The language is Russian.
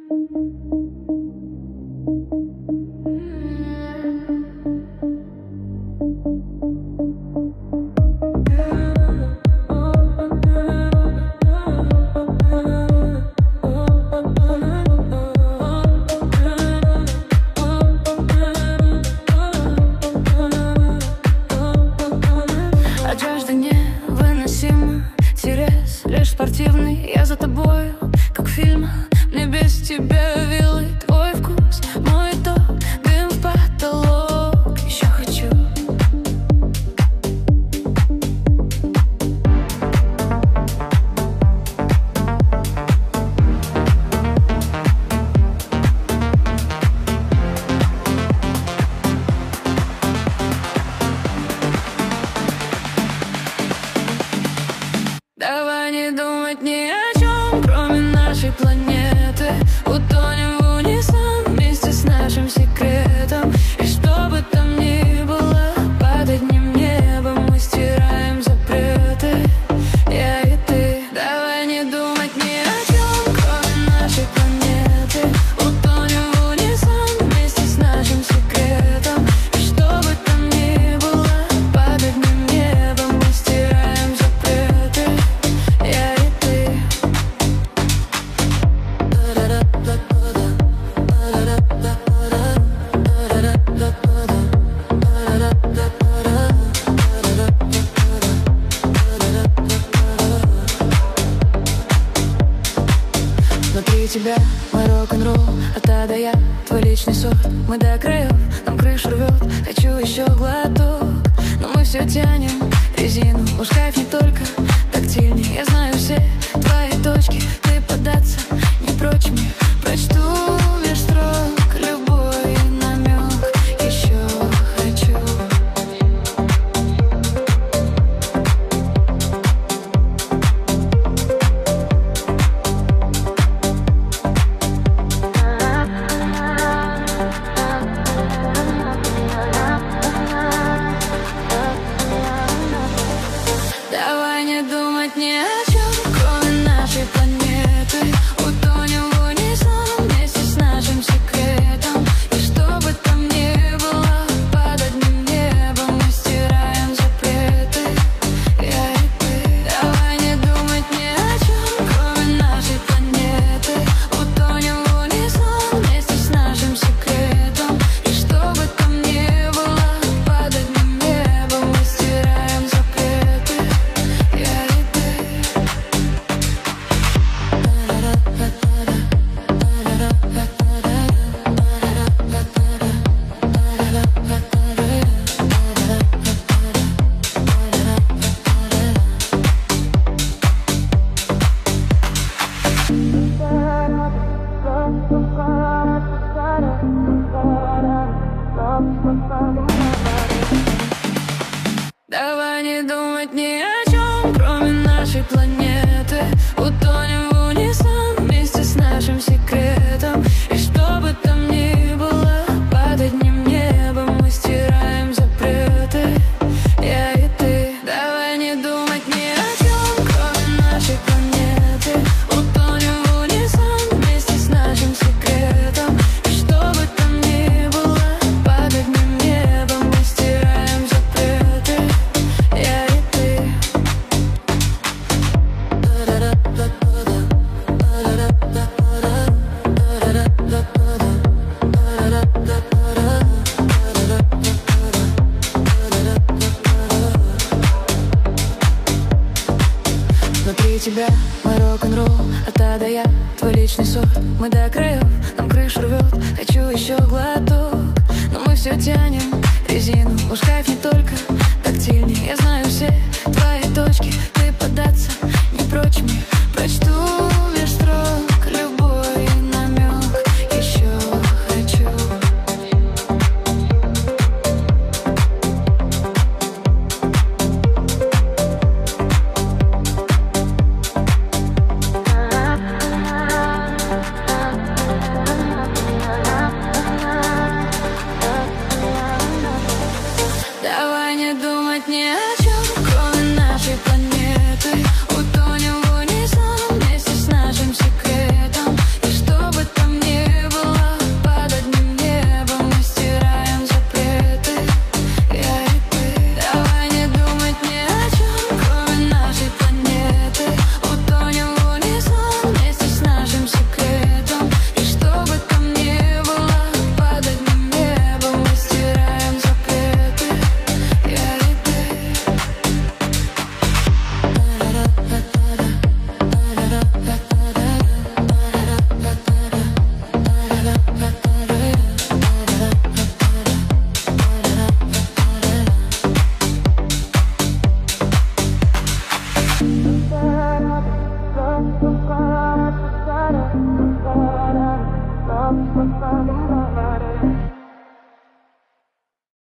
Спортивный, я за тобою, как в фильмах. Мне без тебя вилы, твой вкус, мой ток, дым в потолок. Еще хочу. Давай не думать ни о чем, кроме нашей планеты. Утонем в унисон вместе с нашим секретом. И что бы там ни было, под одним небом мы стираем запреты. Я и ты. Давай не думать ни о чем, кроме нашей планеты. Утонем в унисон вместе с нашим секретом. И что бы там ни было, под одним небом мы стираем запреты. Я и ты. Внутри тебя мой рок-н-ролл, от А до Я, твой личный сорт. Мы до краев, нам крышу рвет, хочу еще глоток. Но мы все тянем резину, уж кайф не только тактильный. Я знаю все твои точки, ты податься не прочь мне. Прочту меж строк любой намек, еще хочу. Давай не думать ни о чем, кроме нашей планеты. Утонем в унисон вместе с нашим секретом. И что бы там ни было, под одним небом мы стираем запреты. Я и ты. Давай не думать ни о чем, кроме нашей планеты. Утонем в унисон вместе с нашим секретом. И что бы там ни было, под одним небом мы стираем запреты. Я и ты. Давай не думать ни о чем, кроме нашей планеты. Утонем в унисон вместе с нашим секретом. И что бы там ни было, под одним небом мы стираем запреты. Я и ты. Давай не думать ни о чем, кроме нашей планеты. Утонем в унисон вместе с нашим секретом. И что бы там ни было, под одним небом мы стираем запреты. Я и ты. Внутри тебя мой рок-н-ролл, от А до Я, твой личный сорт. Мы до краев, нам крышу рвет, хочу еще глоток. Но мы все тянем резину, уж кайф не только тактильный. Я знаю все твои точки, ты податься не прочь мне. Прочту меж строк любой намек, еще хочу.